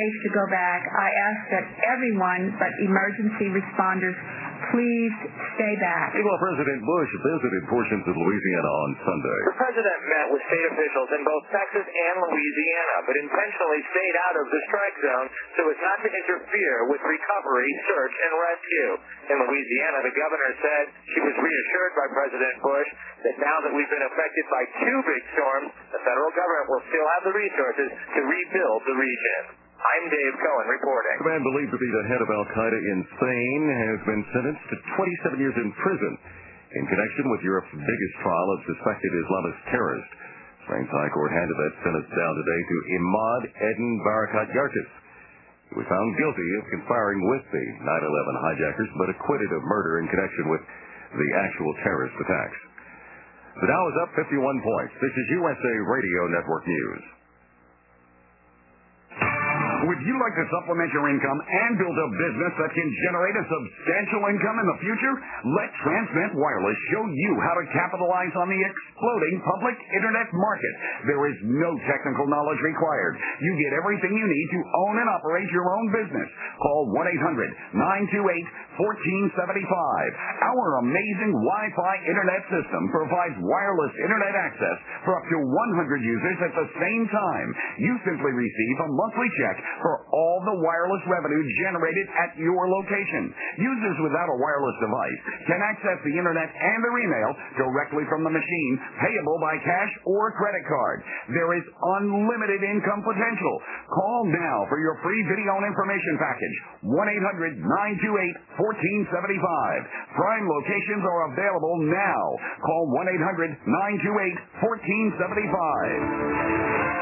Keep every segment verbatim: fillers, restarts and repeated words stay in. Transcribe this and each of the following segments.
safe to go back. I ask that everyone but emergency responders please stay back. Meanwhile, President Bush visited portions of Louisiana on Sunday. The president met with state officials in both Texas and Louisiana, but intentionally stayed out of the strike zone so as not to interfere with recovery, search, and rescue. In Louisiana, the governor said she was reassured by President Bush that now that we've been affected by two big storms, the federal government will still have the resources to rebuild the region. I'm Dave Cohen reporting. The man believed to be the head of Al-Qaeda in Spain has been sentenced to twenty-seven years in prison in connection with Europe's biggest trial of suspected Islamist terrorists. Spain's High Court handed that sentence down today to Imad Eden Barakat Yartis. He was found guilty of conspiring with the nine eleven hijackers, but acquitted of murder in connection with the actual terrorist attacks. The Dow is up fifty-one points. This is U S A Radio Network News. Would you like to supplement your income and build a business that can generate a substantial income in the future? Let Transmit Wireless show you how to capitalize on the exploding public internet market. There is no technical knowledge required. You get everything you need to own and operate your own business. Call one eight hundred nine two eight one four seven five. Our amazing Wi-Fi internet system provides wireless internet access for up to one hundred users at the same time. You simply receive a monthly check for all the wireless revenue generated at your location. Users without a wireless device can access the internet and their email directly from the machine, payable by cash or credit card. There is unlimited income potential. Call now for your free video and information package. one eight hundred nine two eight one four seven five. Prime locations are available now. Call one eight hundred nine two eight one four seven five.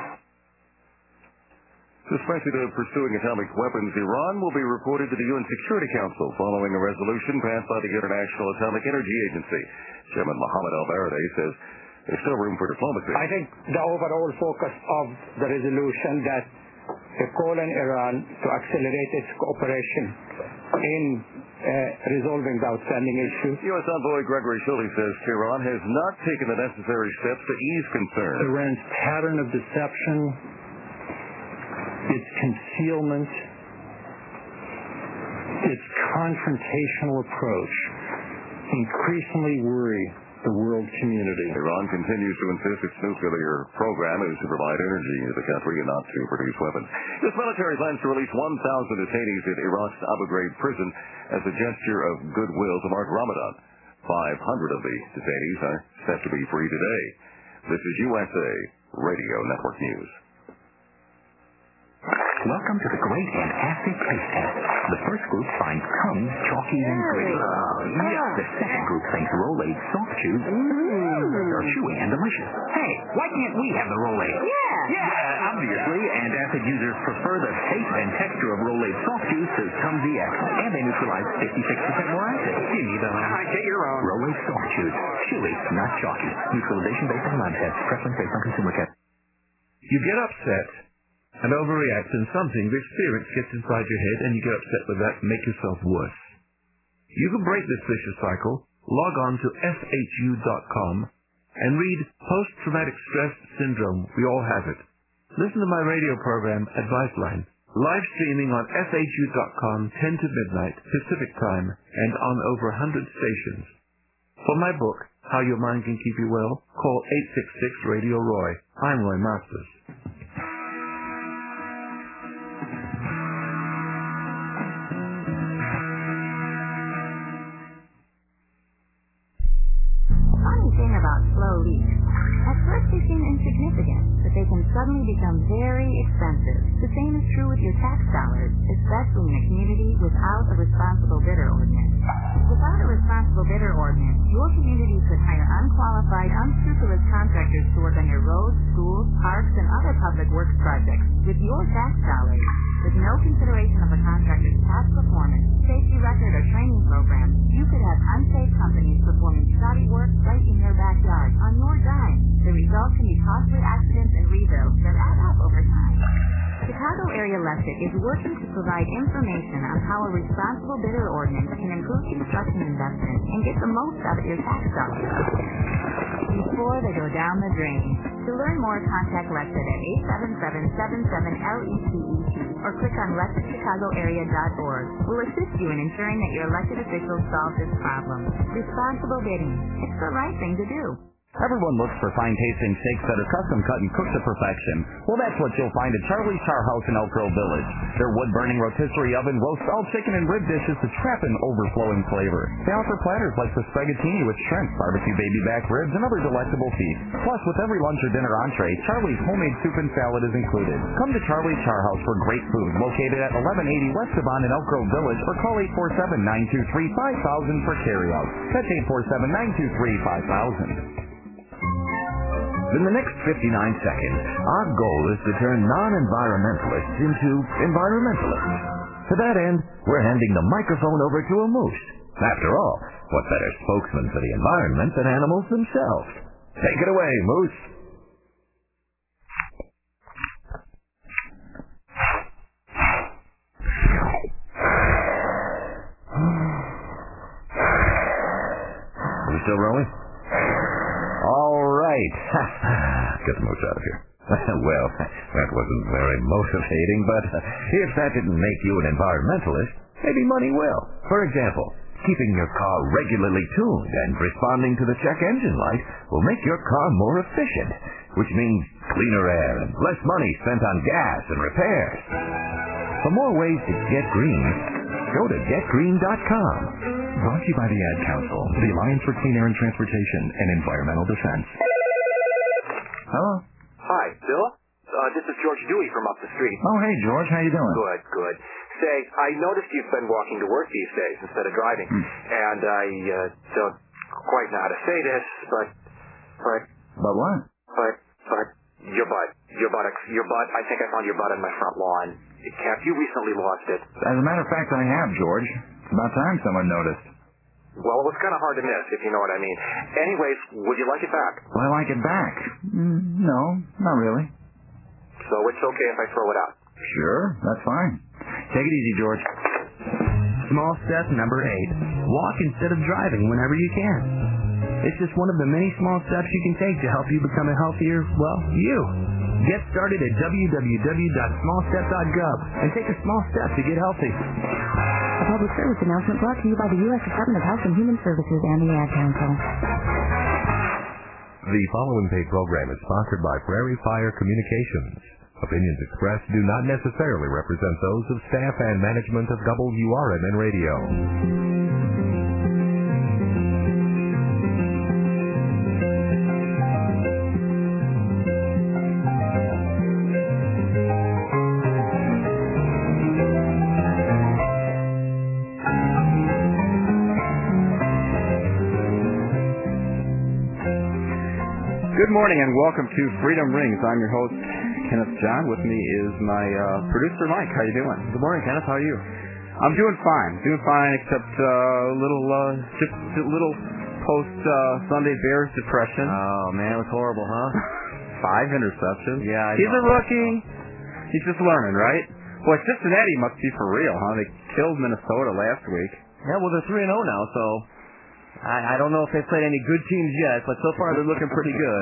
Suspected of pursuing atomic weapons, Iran will be reported to the U N Security Council following a resolution passed by the International Atomic Energy Agency. Chairman Mohammed Al-Baradei says there's still room for diplomacy. I think the overall focus of the resolution that they call on Iran to accelerate its cooperation in uh, resolving the outstanding issues. U S Envoy Gregory Shuley says Tehran has not taken the necessary steps to ease concerns. Iran's pattern of deception, its concealment, its confrontational approach increasingly worry the world community. Iran continues to insist its nuclear program is to provide energy to the country and not to produce weapons. This military plans to release one thousand detainees at Iraq's Abu Ghraib prison as a gesture of goodwill to mark Ramadan. five hundred of the detainees are set to be free today. This is U S A Radio Network News. Welcome to the Great and Acid Taste Test. The first group finds Cum chalky and gritty. Oh, yeah. The second group thinks Rolaids soft chews mm. are chewy and delicious. Hey, why can't we have the Rolaids? Yeah. Yeah, obviously, and acid users prefer the taste and texture of Rolaids soft chews to Cum D X, and they neutralize fifty-six percent more acid. You need them. I get your own. Rolaids soft chews. Chewy, not chalky. Neutralization based on lab tests. Preference based on consumer tests. You get upset and overreact, and something, the experience gets inside your head, and you get upset with that and make yourself worse. You can break this vicious cycle. Log on to S H U dot com and read Post-Traumatic Stress Syndrome. We all have it. Listen to my radio program, Advice Line, live streaming on S H U dot com, ten to midnight, Pacific Time, and on over one hundred stations. For my book, How Your Mind Can Keep You Well, call eight six six Radio Roy. I'm Roy Masters. Slow leaks. At first they seem insignificant, but they can suddenly become very expensive. The same is true with your tax dollars, especially in a community without a responsible bidder ordinance. Without a responsible bidder ordinance, your community could hire unqualified, unscrupulous contractors to work on your roads, schools, parks, and other public works projects with your tax dollars. With no consideration of a contractor's past performance, safety record, or training program, you could have unsafe companies performing shoddy work right in your backyard on your dime. The result can be costly accidents and rebuilds that add up over time. Chicago Area Electric is working to provide information on how a responsible bidder ordinance can improve construction investment and get the most out of your tax dollars before they go down the drain. To learn more, contact Electric at eight seven seven, seven seven, L E T E T or click on let the chicago area dot org. We'll assist you in ensuring that your elected officials solve this problem. Responsible bidding. It's the right thing to do. Everyone looks for fine-tasting steaks that are custom cut and cooked to perfection. Well, that's what you'll find at Charlie's Char House in Elk Grove Village. Their wood-burning rotisserie oven roasts all chicken and rib dishes to trap an overflowing flavor. They offer platters like the spaghettini with shrimp, barbecue baby back ribs, and other delectable feasts. Plus, with every lunch or dinner entree, Charlie's homemade soup and salad is included. Come to Charlie's Char House for great food, located at eleven eighty West Devon in Elk Grove Village, or call eight four seven, nine two three, five thousand for carryout. That's eight four seven, nine two three, five thousand. In the next fifty-nine seconds, our goal is to turn non-environmentalists into environmentalists. To that end, we're handing the microphone over to a moose. After all, what better spokesman for the environment than animals themselves? Take it away, Moose. Are we still rolling? All right. Get the moose out of here. Well, that wasn't very motivating, but if that didn't make you an environmentalist, maybe money will. For example, keeping your car regularly tuned and responding to the check engine light will make your car more efficient, which means cleaner air and less money spent on gas and repairs. For more ways to get green, go to get green dot com. Brought to you by the Ad Council, the Alliance for Clean Air and Transportation, and Environmental Defense. Hello? Hi, Bill? Uh, this is George Dewey from up the street. Oh, hey, George. How you doing? Good, good. Say, I noticed you've been walking to work these days instead of driving, Hmm. and I uh, don't quite know how to say this, but, but, But what? but, but, your butt, your butt, your butt, I think I found your butt on my front lawn. Cap, you recently lost it. As a matter of fact, I have, George. It's about time someone noticed. Well, it was kind of hard to miss, if you know what I mean. Anyways, would you like it back? Will I like it back? Mm, no, not really. So it's okay if I throw it out? Sure, that's fine. Take it easy, George. Small step number eight. Walk instead of driving whenever you can. It's just one of the many small steps you can take to help you become a healthier, well, you. Get started at w w w dot small step dot gov and take a small step to get healthy. A public service announcement brought to you by the U S Department of Health and Human Services and the Ad Council. The following paid program is sponsored by Prairie Fire Communications. Opinions expressed do not necessarily represent those of staff and management of W R M N Radio. Good morning and welcome to Freedom Rings. I'm your host, Kenneth John. With me is my uh, producer, Mike. How you doing? Good morning, Kenneth. How are you? I'm doing fine. Doing fine, except uh, a little, uh, just a little post uh, Sunday Bears depression. Oh man, it was horrible, huh? Five interceptions. Yeah, I he's know. a rookie. He's just learning, right? Boy, Cincinnati must be for real, huh? They killed Minnesota last week. Yeah, well they're three and zero now, so. I, I don't know if they've played any good teams yet, but so far they're looking pretty good.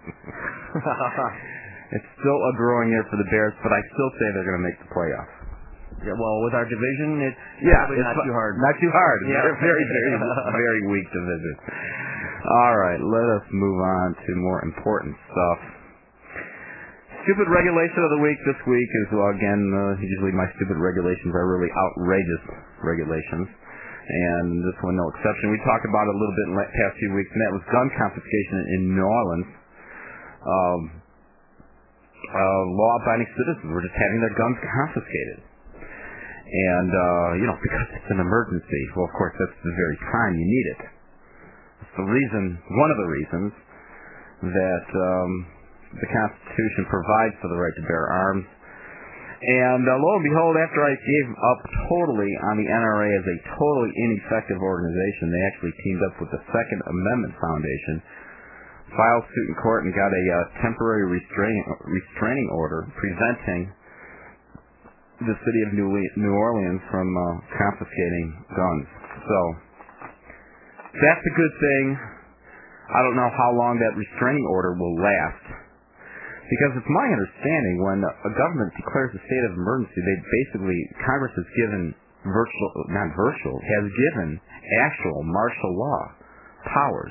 It's still a growing year for the Bears, but I still say they're going to make the playoffs. Yeah, well, with our division, it's yeah, probably it's not too hard. Not too hard. Yeah. Very, very, very weak division. All right, let us move on to more important stuff. Stupid regulation of the week this week is, well, again, uh, usually my stupid regulations are really outrageous regulations. And this one, no exception. We talked about it a little bit in the past few weeks, and that was gun confiscation in New Orleans. Um, uh, law-abiding citizens were just having their guns confiscated. And, uh, you know, because it's an emergency. Well, of course, that's the very time you need it. It's the reason, one of the reasons, that um, the Constitution provides for the right to bear arms. And uh, lo and behold, after I gave up totally on the N R A as a totally ineffective organization, they actually teamed up with the Second Amendment Foundation, filed suit in court, and got a uh, temporary restraining, restraining order preventing the city of New, New Orleans from uh, confiscating guns. So, that's a good thing. I don't know how long that restraining order will last, Because it's my understanding when a government declares a state of emergency, they basically, Congress has given virtual, not virtual, has given actual martial law powers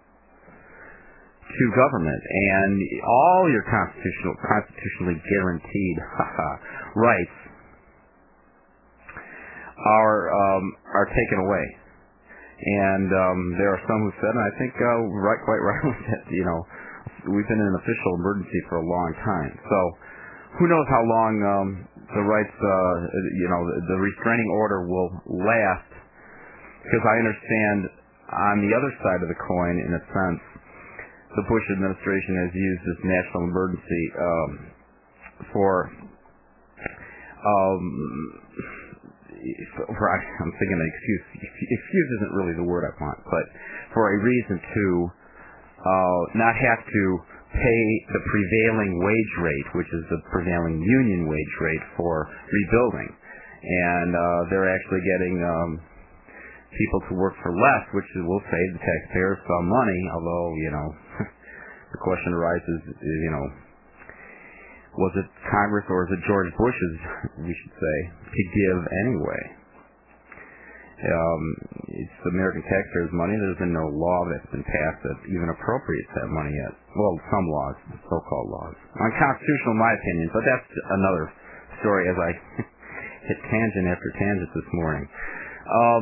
to government, and all your constitutional, constitutionally guaranteed rights are um, are taken away. And um, there are some who said, and I think uh, right, quite rightly, that you know we've been in an official emergency for a long time. So who knows how long um, the rights, uh, you know, the, the restraining order will last? Because I understand on the other side of the coin, in a sense, the Bush administration has used this national emergency um, for, um, for, I'm thinking an excuse, excuse isn't really the word I want, but for a reason to uh, not have to pay the prevailing wage rate, which is the prevailing union wage rate for rebuilding. And uh, they're actually getting um, people to work for less, which will save the taxpayers some money, although, you know, the question arises, you know, was it Congress or is it George Bush's, we should say, to give anyway? Um, it's the American taxpayers' money. There's been no law that's been passed that even appropriates that money yet. Well, some laws, so-called laws. Unconstitutional in my opinion, but that's another story as I hit tangent after tangent this morning. Um,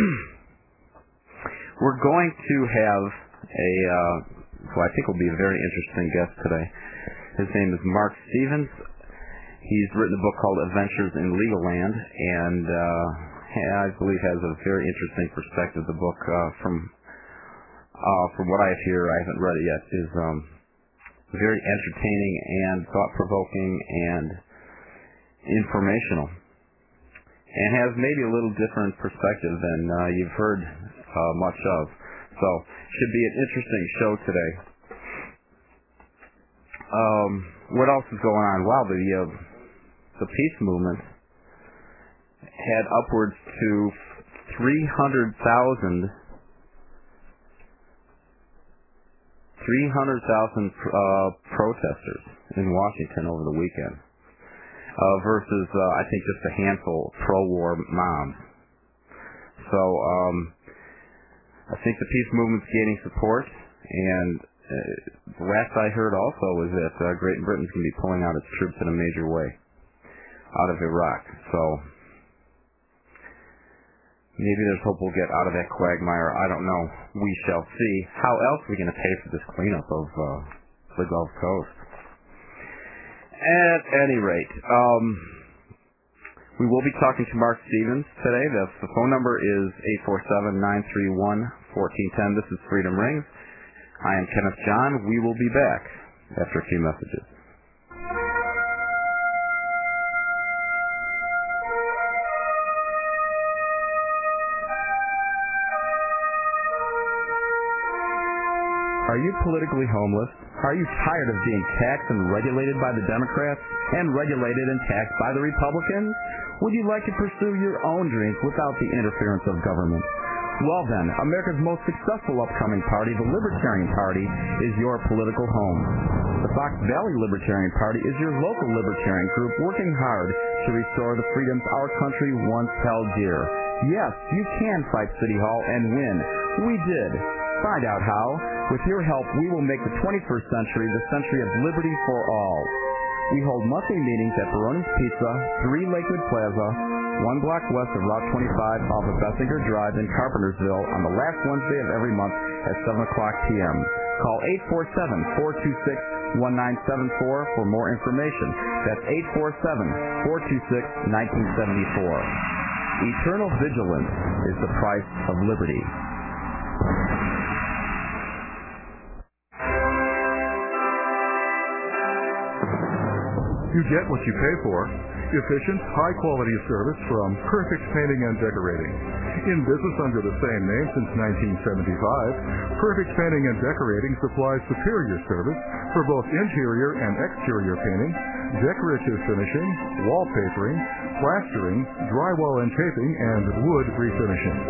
we're going to have a, uh, who I think will be a very interesting guest today. His name is Mark Stevens. He's written a book called Adventures in Legal Land, and uh, I believe has a very interesting perspective. The book, uh, from uh, from what I hear, I haven't read it yet, is um, very entertaining and thought-provoking and informational, and has maybe a little different perspective than uh, you've heard uh, much of. So, should be an interesting show today. Um, what else is going on? Wow, the uh, the peace movement had upwards to three hundred thousand three hundred thousand uh, protesters in Washington over the weekend, uh, versus uh, I think just a handful of pro-war mobs. So um, I think the peace movement's gaining support, and uh, the last I heard also was that uh, Great Britain's going to be pulling out its troops in a major way out of Iraq. So maybe there's hope we'll get out of that quagmire. I don't know. We shall see. How else are we going to pay for this cleanup of uh, the Gulf Coast? At any rate, um, we will be talking to Mark Stevens today. That's, the phone number is eight four seven, nine three one, one four one zero. This is Freedom Rings. I am Kenneth John. We will be back after a few messages. Are you politically homeless? Are you tired of being taxed and regulated by the Democrats and regulated and taxed by the Republicans? Would you like to pursue your own dreams without the interference of government? Well then, America's most successful upcoming party, the Libertarian Party, is your political home. The Fox Valley Libertarian Party is your local libertarian group working hard to restore the freedoms our country once held dear. Yes, you can fight City Hall and win. We did. Find out how. With your help, we will make the twenty-first century the century of liberty for all. We hold monthly meetings at Barone's Pizza, three Lakewood Plaza, one block west of Route twenty-five off of Bessinger Drive in Carpentersville on the last Wednesday of every month at seven o'clock p.m. Call eight four seven, four two six, one nine seven four for more information. That's eight four seven, four two six, one nine seven four. Eternal vigilance is the price of liberty. You get what you pay for. Efficient, high-quality service from Perfect Painting and Decorating. In business under the same name since nineteen seventy-five, Perfect Painting and Decorating supplies superior service for both interior and exterior painting, decorative finishing, wallpapering, plastering, drywall and taping, and wood refinishing.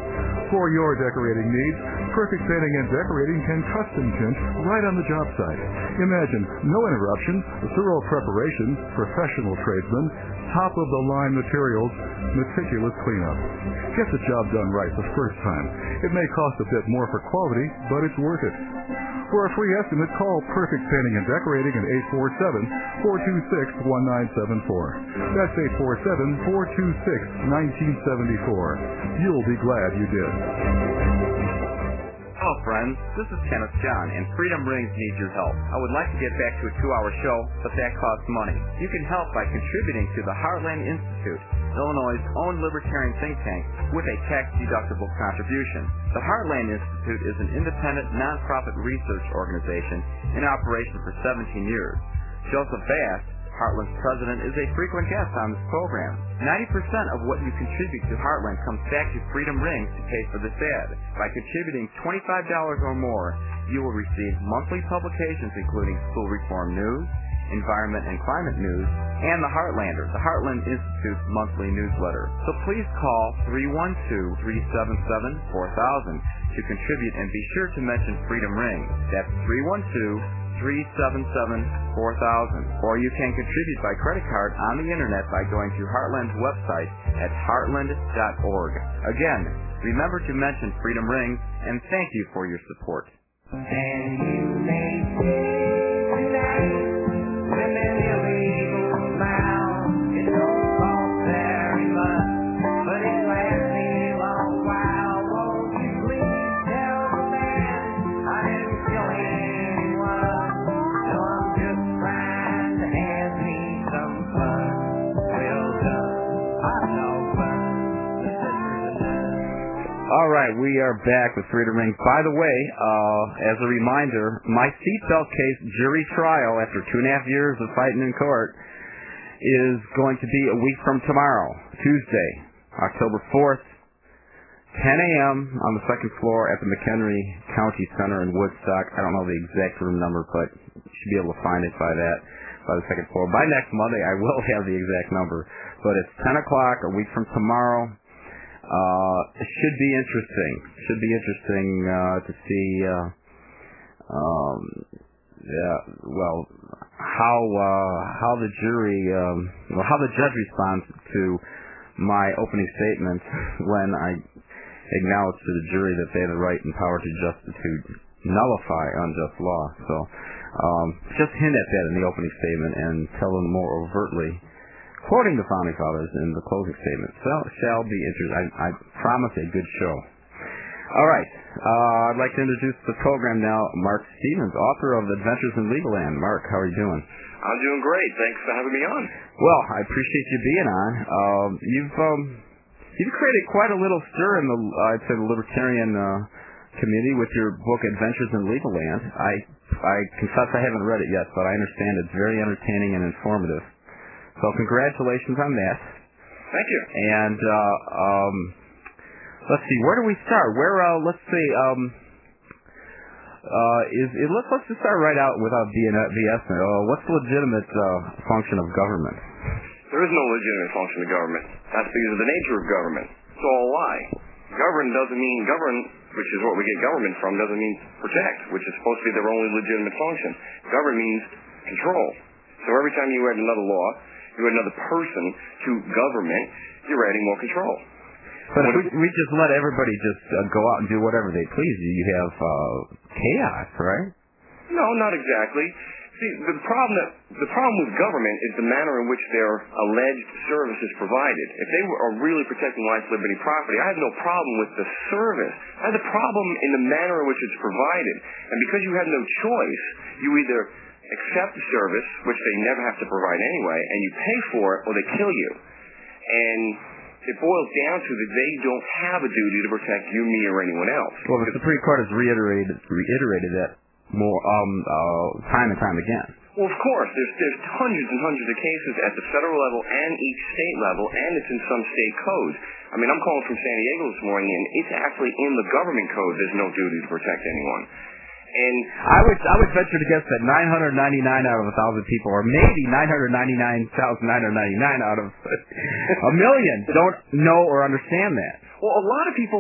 For your decorating needs, Perfect Painting and Decorating can custom tint right on the job site. Imagine no interruptions, thorough preparation, professional tradesmen, top-of-the-line materials, meticulous cleanup. Get the job done right the first time. It may cost a bit more for quality, but it's worth it. For a free estimate, call Perfect Painting and Decorating at eight four seven, four two six, one nine seven four. That's eight four seven, four two six, one nine seven four. You'll be glad you did. Hello, friends. This is Kenneth John, and Freedom Rings needs your help. I would like to get back to a two-hour show, but that costs money. You can help by contributing to the Heartland Institute, Illinois' own libertarian think tank, with a tax-deductible contribution. The Heartland Institute is an independent, nonprofit research organization in operation for seventeen years. Joseph Bass, Heartland's president, is a frequent guest on this program. ninety percent of what you contribute to Heartland comes back to Freedom Rings to pay for this ad. By contributing twenty-five dollars or more, you will receive monthly publications including School Reform News, Environment and Climate News, and The Heartlander, the Heartland Institute's monthly newsletter. So please call three one two, three seven seven, four thousand to contribute, and be sure to mention Freedom Rings. That's three one two, three seven seven, four thousand. Or you can contribute by credit card on the internet by going to Heartland's website at heartland dot org. Again, remember to mention Freedom Rings, and thank you for your support. And you may say tonight, when an illegal smile, it don't cost very much, but it lasts me a long while. Won't you please tell the man I didn't kill anyone, so I'm just trying to have me some fun. Well done, I'm no fun. All right, we are back with Freedom Rings. By the way, uh, as a reminder, my seatbelt case jury trial after two and a half years of fighting in court is going to be a week from tomorrow, Tuesday, October fourth, ten a.m. on the second floor at the McHenry County Center in Woodstock. I don't know the exact room number, but you should be able to find it by that, by the second floor. By next Monday, I will have the exact number, but it's ten o'clock, a week from tomorrow. Uh, it should be interesting. Should be interesting uh, to see, uh, um, yeah, well, how uh, how the jury, um, well, how the judge responds to my opening statement when I acknowledge to the jury that they have the right and power to just to nullify unjust law. So, um, just hint at that in the opening statement and tell them more overtly, quoting the Founding Fathers in the closing statement. So, shall be interesting. I, I promise a good show. All right. Uh, I'd like to introduce the program now. Mark Stevens, author of Adventures in Legal Land. Mark, how are you doing? I'm doing great. Thanks for having me on. Well, I appreciate you being on. Um, you've um, you've created quite a little stir in the, uh, I'd say, the libertarian uh, community with your book Adventures in Legal Land. I I confess I haven't read it yet, but I understand it's very entertaining and informative. So congratulations on that. Thank you. And uh, um, let's see, where do we start? Where uh, let's see, um, uh, is it, let's let's just start right out without being BSing. Uh, what's the legitimate uh, function of government? There is no legitimate function of government. That's because of the nature of government. It's all a lie. Govern doesn't mean govern, which is what we get government from, doesn't mean protect, which is supposed to be their only legitimate function. Govern means control. So every time you add another law, you add another person to government, you're adding more control. But if we, we just let everybody just uh, go out and do whatever they please, you have uh, chaos, right? No, not exactly. See, the problem that the problem with government is the manner in which their alleged service is provided. If they are really protecting life, liberty, property, I have no problem with the service. I have the problem in the manner in which it's provided. And because you have no choice, you either accept the service, which they never have to provide anyway, and you pay for it, or they kill you. And it boils down to that they don't have a duty to protect you, me, or anyone else. Well, the Supreme Court has reiterated reiterated that more um, uh, time and time again. Well, of course, there's there's hundreds and hundreds of cases at the federal level and each state level, and it's in some state codes. I mean, I'm calling from San Diego this morning, and it's actually in the government code. There's no duty to protect anyone. And I would I would venture to guess that nine hundred ninety-nine out of a thousand people, or maybe nine hundred ninety-nine thousand nine hundred ninety-nine out of a million, don't know or understand that. Well, a lot of people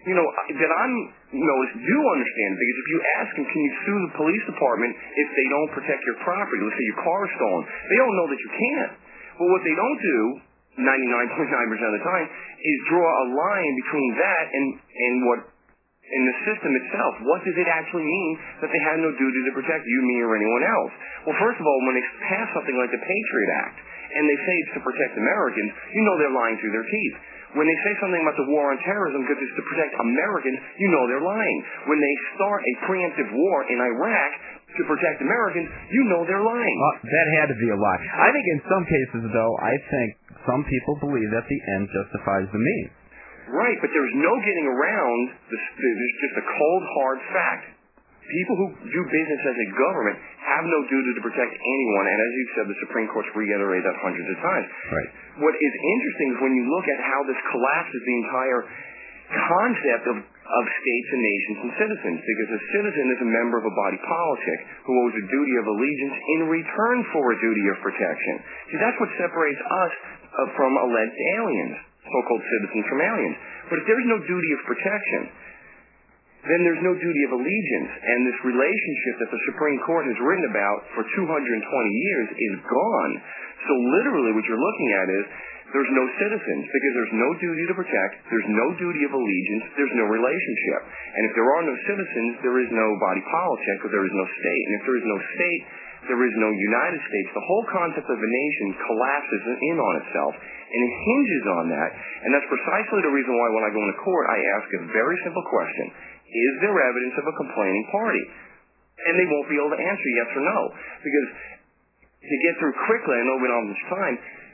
you know, that I'm noticed do understand, because if you ask them, can you sue the police department if they don't protect your property? Let's say your car is stolen. They don't know that you can't. But what they don't do, ninety-nine point nine percent of the time, is draw a line between that and, and what, in the system itself. What does it actually mean that they have no duty to protect you, me, or anyone else? Well, first of all, when they pass something like the Patriot Act, and they say it's to protect Americans, you know they're lying through their teeth. When they say something about the war on terrorism because it's to protect Americans, you know they're lying. When they start a preemptive war in Iraq to protect Americans, you know they're lying. Well, that had to be a lie. I think in some cases, though, I think some people believe that the end justifies the means. Right, but there's no getting around this. There's just a cold, hard fact. People who do business as a government have no duty to protect anyone, and as you've said, the Supreme Court's reiterated that hundreds of times. Right. What is interesting is when you look at how this collapses the entire concept of, of states and nations and citizens, because a citizen is a member of a body politic who owes a duty of allegiance in return for a duty of protection. See, that's what separates us uh, from alleged aliens, so-called citizens from aliens. But if there's no duty of protection, then there's no duty of allegiance, and this relationship that the Supreme Court has written about for two hundred twenty years is gone. So literally what you're looking at is there's no citizens, because there's no duty to protect, there's no duty of allegiance, there's no relationship. And if there are no citizens, there is no body politic, or there is no state. And if there is no state, there is no United States. The whole concept of a nation collapses in on itself, and it hinges on that. And that's precisely the reason why when I go into court, I ask a very simple question. Is there evidence of a complaining party? And they won't be able to answer yes or no. Because to get through quickly, I know we don't have much time,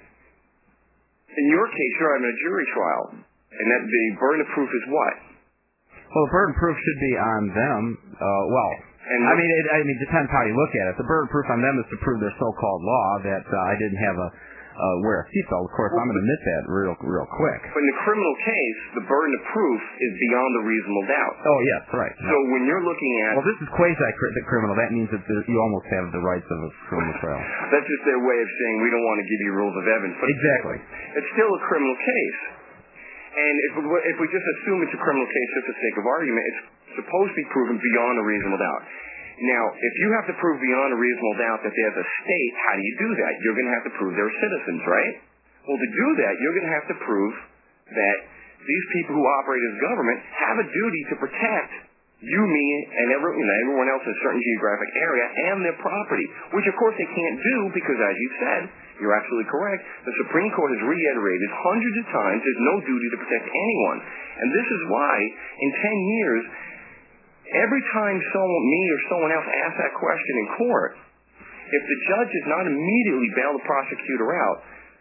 in your case, you're having a jury trial, and that the burden of proof is what? Well, the burden of proof should be on them. Uh, well, and I mean, it, I mean, it depends how you look at it. The burden of proof on them is to prove their so-called law that uh, I didn't have a uh, wear a seatbelt. Of course, well, I'm going to admit that real, real quick. But in the criminal case, the burden of proof is beyond a reasonable doubt. Oh, yes, right. So no. when you're looking at... Well, this is quasi-criminal. That means that there, you almost have the rights of a criminal trial. That's just their way of saying we don't want to give you rules of evidence. But exactly. It's still a criminal case. And if, if we just assume it's a criminal case just for the sake of argument, it's supposed to be proven beyond a reasonable doubt. Now, if you have to prove beyond a reasonable doubt that there's a state, how do you do that? You're going to have to prove they're citizens, right? Well, to do that, you're going to have to prove that these people who operate as government have a duty to protect you, me, and every, you know, everyone else in a certain geographic area and their property, which, of course, they can't do because, as you said, you're absolutely correct, the Supreme Court has reiterated hundreds of times there's no duty to protect anyone. And this is why, in ten years, every time someone, me or someone else asks that question in court, if the judge does not immediately bail the prosecutor out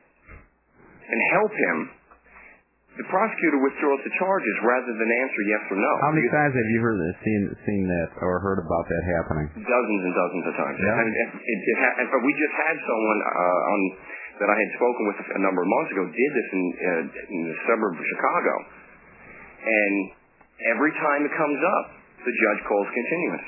and help him, the prosecutor withdraws the charges rather than answer yes or no. How many times have you heard this, seen, seen that or heard about that happening? Dozens and dozens of times. Yeah. And it, it, it ha- and, but we just had someone uh, on, that I had spoken with a number of months ago did this in, uh, in the suburb of Chicago. And every time it comes up, the judge calls continuance.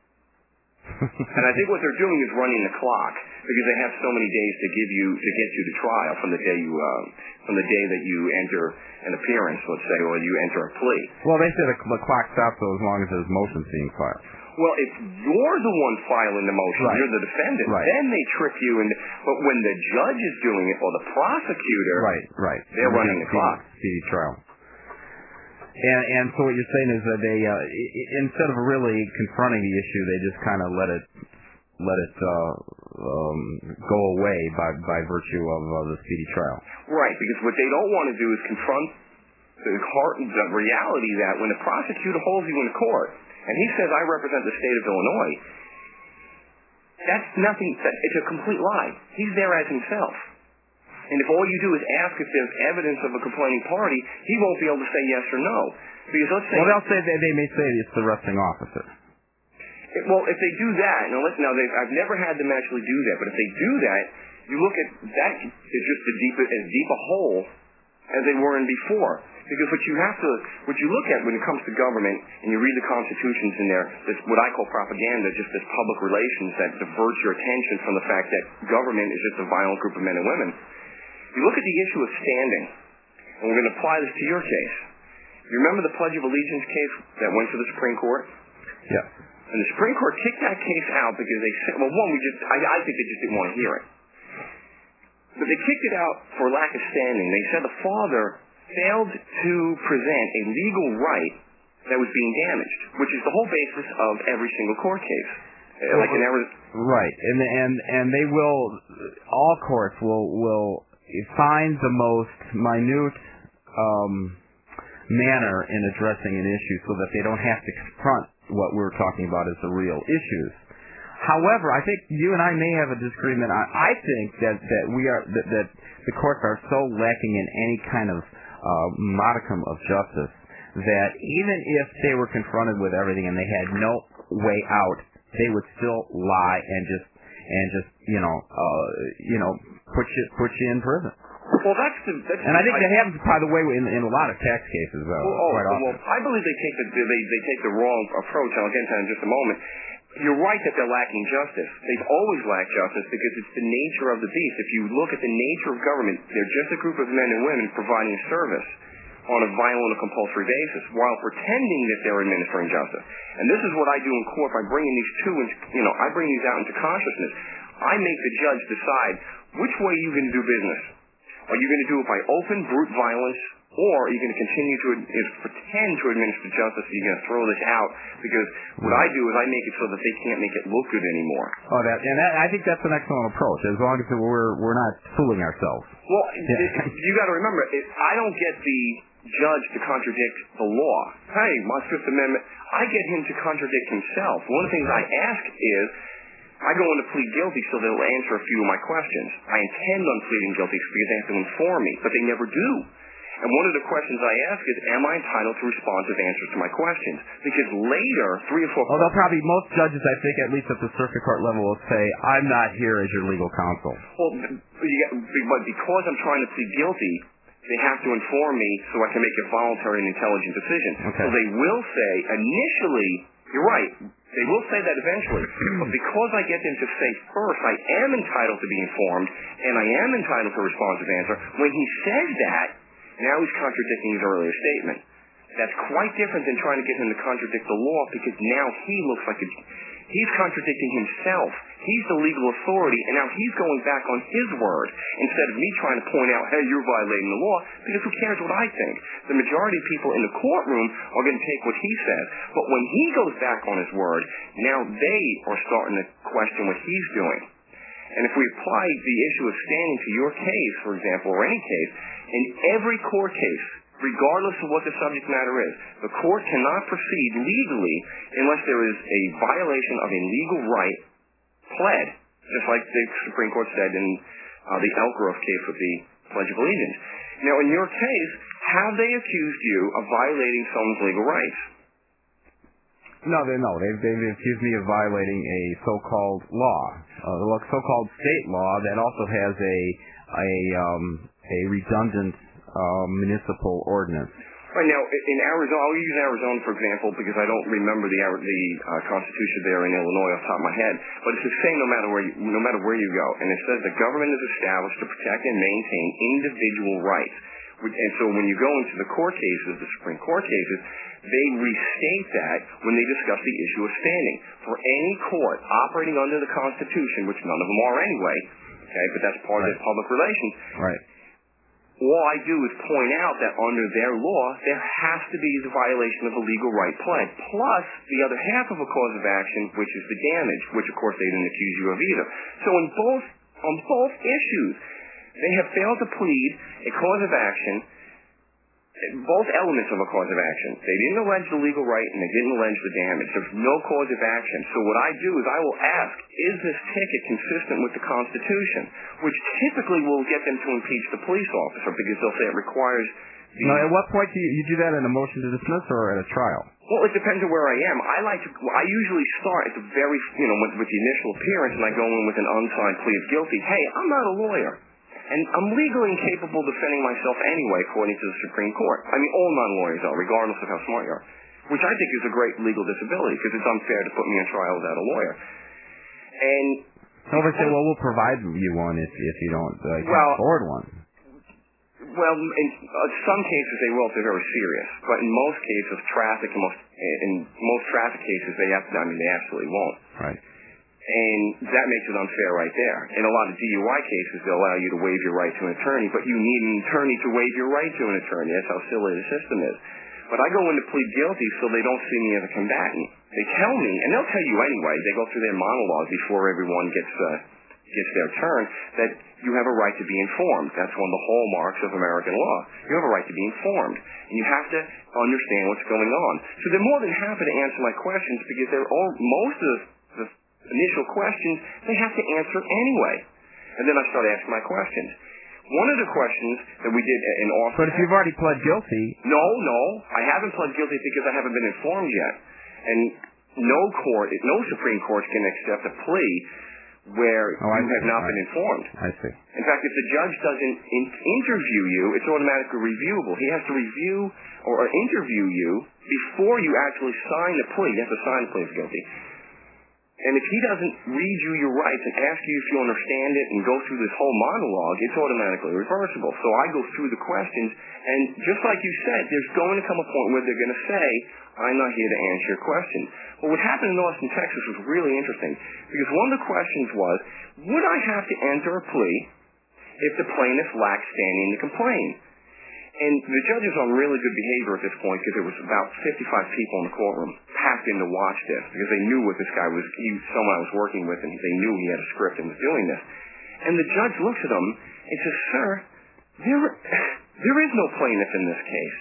And I think what they're doing is running the clock because they have so many days to give you to get you to trial from the day you uh, from the day that you enter an appearance, let's say, or you enter a plea. Well, they said the clock stops though as long as there's motions being filed. Well, if you're the one filing the motion, right. you're the defendant, right. then they trick you. And but when the judge is doing it, or the prosecutor, right, right, they're We're running the clock. Speedy trial. And, and so what you're saying is that they, uh, instead of really confronting the issue, they just kind of let it, let it uh, um, go away by by virtue of uh, the speedy trial. Right, because what they don't want to do is confront the, heart, the reality that when the prosecutor holds you in court and he says, "I represent the state of Illinois," that's nothing. It's a complete lie. He's there as himself. And if all you do is ask if there's evidence of a complaining party, he won't be able to say yes or no. Because let's say... Well, they'll say they, they may say it's the arresting officer. It, well, if they do that, now, listen, now I've never had them actually do that, but if they do that, you look at that is just as deep, as deep a hole as they were in before. Because what you have to, what you look at when it comes to government, and you read the constitutions in there, this what I call propaganda, just this public relations that diverts your attention from the fact that government is just a violent group of men and women. You look at the issue of standing, and we're going to apply this to your case. You remember the Pledge of Allegiance case that went to the Supreme Court? Yeah. And the Supreme Court kicked that case out because they said, well, one, we just, I, I think they just didn't want to hear it. But they kicked it out for lack of standing. They said the father failed to present a legal right that was being damaged, which is the whole basis of every single court case. Like in every... Right, and and and they will, all courts will will find the most minute um, manner in addressing an issue so that they don't have to confront what we're talking about as the real issues. However, I think you and I may have a disagreement. I, I think that, that we are that, that the courts are so lacking in any kind of uh, modicum of justice that even if they were confronted with everything and they had no way out, they would still lie and just and just you know uh, you know put you put you in prison. Well, that's the. That's and I think I, that happens, by the way, in, in a lot of tax cases. Uh, well, oh, quite often. well, I believe they take the they they take the wrong approach. And I'll get into that in just a moment. You're right that they're lacking justice. They've always lacked justice because it's the nature of the beast. If you look at the nature of government, they're just a group of men and women providing service on a violent or compulsory basis while pretending that they're administering justice. And this is what I do in court by bringing these two, into, you know, I bring these out into consciousness. I make the judge decide which way you're going to do business. Are you going to do it by open, brute violence, or are you going to continue to is, pretend to administer justice? Are you going to throw this out? Because what I do is I make it so that they can't make it look good anymore. Oh, that and that, I think that's an excellent approach. As long as we're we're not fooling ourselves. Well, yeah. it, you got to remember, it, I don't get the judge to contradict the law. Hey, my Fifth Amendment, I get him to contradict himself. One of the things I ask is, I go in to plead guilty so they'll answer a few of my questions. I intend on pleading guilty because they have to inform me, but they never do. And one of the questions I ask is, am I entitled to responsive answers to my questions? Because later, three or four... Well, they'll probably, most judges, I think, at least at the circuit court level, will say, I'm not here as your legal counsel. Well, but because I'm trying to plead guilty, they have to inform me so I can make a voluntary and intelligent decision. Okay. So they will say, initially, you're right, they will say that eventually, but because I get them to say first, I am entitled to be informed, and I am entitled to a responsive answer, when he says that, now he's contradicting his earlier statement. That's quite different than trying to get him to contradict the law, because now he looks like a, he's contradicting himself. He's the legal authority, and now he's going back on his word instead of me trying to point out, hey, you're violating the law, because who cares what I think? The majority of people in the courtroom are going to take what he says. But when he goes back on his word, now they are starting to question what he's doing. And if we apply the issue of standing to your case, for example, or any case, in every court case, regardless of what the subject matter is, the court cannot proceed legally unless there is a violation of a legal right pled, just like the Supreme Court said in uh, the Elk Grove case with the Pledge of Allegiance. Now, in your case, have they accused you of violating someone's legal rights? No, they no. They've, they've accused me of violating a so-called law, a so-called state law that also has a a um, a redundant uh, municipal ordinance. Right now, in Arizona, I'll use Arizona for example because I don't remember the the uh, Constitution there in Illinois off the top of my head. But it's the same no matter where you, no matter where you go, and it says the government is established to protect and maintain individual rights. And so when you go into the court cases, the Supreme Court cases, they restate that when they discuss the issue of standing. For any court operating under the Constitution, which none of them are anyway, okay, but that's part right. of their public relations. Right. All I do is point out that under their law, there has to be the violation of a legal right pled, plus the other half of a cause of action, which is the damage, which of course they didn't accuse you of either. So in both, on both issues, they have failed to plead a cause of action, both elements of a cause of action. They didn't allege the legal right and they didn't allege the damage. There's no cause of action. So what I do is I will ask, is this ticket consistent with the Constitution? Which typically will get them to impeach the police officer because they'll say it requires... The now, at what point do you, you do that in a motion to dismiss or at a trial? Well, it depends on where I am. I like to, I usually start at the very, you know, with, with the initial appearance and I go in with an unsigned plea of guilty. Hey, I'm not a lawyer. And I'm legally incapable of defending myself anyway, according to the Supreme Court. I mean, all non-lawyers are, regardless of how smart you are. Which I think is a great legal disability, because it's unfair to put me in trial without a lawyer. And... So they say, well, we'll provide you one if, if you don't uh, well, afford one. Well, in uh, some cases they will if they're very serious, but in most cases, traffic, in most, in most traffic cases, they have, I mean, they absolutely won't. Right. And that makes it unfair right there. In a lot of D U I cases, they'll allow you to waive your right to an attorney, but you need an attorney to waive your right to an attorney. That's how silly the system is. But I go in to plead guilty so they don't see me as a combatant. They tell me, and they'll tell you anyway, they go through their monologue before everyone gets uh, gets their turn, that you have a right to be informed. That's one of the hallmarks of American law. You have a right to be informed. And you have to understand what's going on. So they're more than happy to answer my questions because they're all, most of the initial questions they have to answer anyway. And then I start asking my questions. One of the questions that we did in Austin... But if you've already pled guilty... No, no. I haven't pled guilty because I haven't been informed yet. And no court, no Supreme Court can accept a plea where oh, you I have not I, been informed. I see. In fact, if the judge doesn't in- interview you, it's automatically reviewable. He has to review or, or interview you before you actually sign the plea. You have to sign the plea of guilty. And if he doesn't read you your rights and ask you if you understand it and go through this whole monologue, it's automatically reversible. So I go through the questions, and just like you said, there's going to come a point where they're going to say, I'm not here to answer your question. But what happened in Austin, Texas was really interesting, because one of the questions was, would I have to enter a plea if the plaintiff lacked standing to complain? And the judge was on really good behavior at this point because there was about fifty-five people in the courtroom packed in to watch this because they knew what this guy was, he was someone I was working with, and they knew he had a script and was doing this. And the judge looks at him and says, sir, there, there is no plaintiff in this case.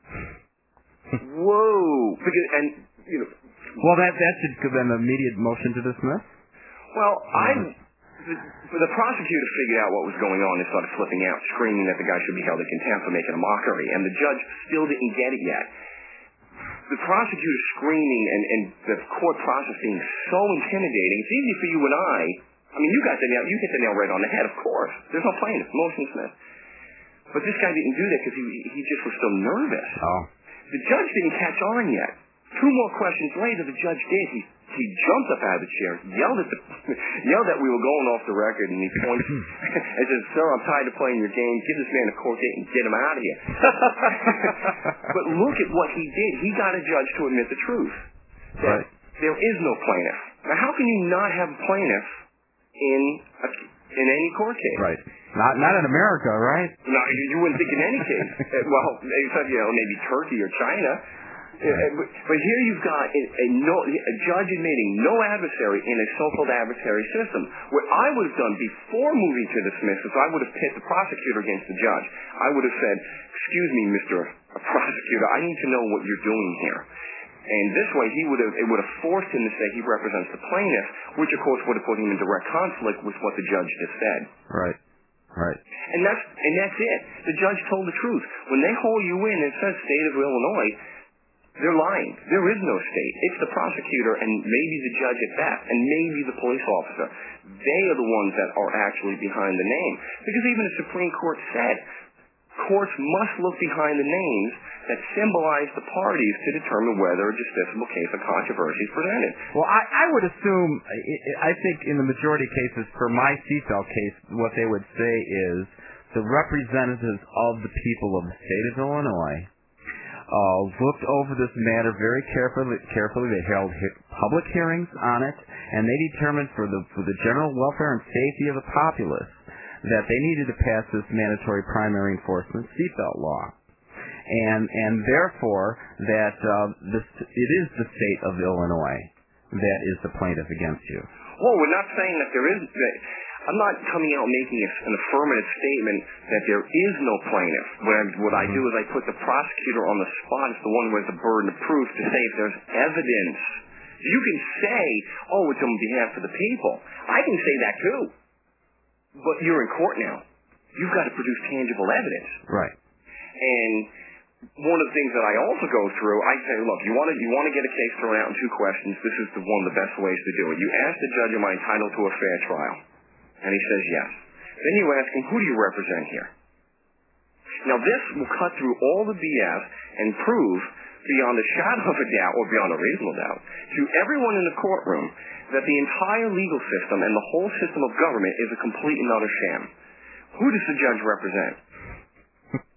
Whoa. Because, and, you know. Well, that, that should give them an immediate motion to dismiss? Well, I... The, the prosecutor figured out what was going on and started flipping out, screaming that the guy should be held in contempt for making a mockery, and the judge still didn't get it yet. The prosecutor screaming and, and the court process being so intimidating, it's easy for you and I, I mean, you got the nail, you hit the nail right on the head, of course. There's no plaintiff, motion dismissed. But this guy didn't do that because he, he just was so nervous. Oh. The judge didn't catch on yet. Two more questions later, the judge did. He He jumped up out of the chair, yelled at the, yelled that we were going off the record, and he pointed and said, "Sir, I'm tired of playing your game. Give this man a court date and get him out of here." But look at what he did. He got a judge to admit the truth. That right. There is no plaintiff. Now, how can you not have a plaintiff in a, in any court case? Right. Not not in America, right? No, you, you wouldn't think in any case. Well, except, you know, maybe Turkey or China. Yeah, but, but here you've got a, a, no, a judge admitting no adversary in a so-called adversary system. What I would have done before moving to dismiss is I would have pit the prosecutor against the judge. I would have said, excuse me, Mister Prosecutor, I need to know what you're doing here. And this way he would have, it would have forced him to say he represents the plaintiff, which of course would have put him in direct conflict with what the judge just said. Right. Right. And that's, and that's it. The judge told the truth. When they haul you in and it says State of Illinois, they're lying. There is no state. It's the prosecutor and maybe the judge at best and maybe the police officer. They are the ones that are actually behind the name. Because even the Supreme Court said courts must look behind the names that symbolize the parties to determine whether a justiciable case of controversy is presented. Well, I, I would assume, I think in the majority of cases, for my C F E L case, what they would say is the representatives of the people of the state of Illinois Uh, looked over this matter very carefully. Carefully, they held he- public hearings on it, and they determined for the for the general welfare and safety of the populace that they needed to pass this mandatory primary enforcement C F E L law, and and therefore that uh, this it is the state of Illinois that is the plaintiff against you. Well, we're not saying that there is. That I'm not coming out making a, an affirmative statement that there is no plaintiff. What I, what I do is I put the prosecutor on the spot as the one who has the burden of proof to say if there's evidence. You can say, oh, it's on behalf of the people. I can say that too. But you're in court now. You've got to produce tangible evidence. Right. And one of the things that I also go through, I say, look, you want to you want to get a case thrown out in two questions. This is the, one of the best ways to do it. You ask the judge, am I entitled to a fair trial? And he says yes. Then you ask him, who do you represent here? Now this will cut through all the B S and prove beyond a shadow of a doubt, or beyond a reasonable doubt, to everyone in the courtroom that the entire legal system and the whole system of government is a complete and utter sham. Who does the judge represent?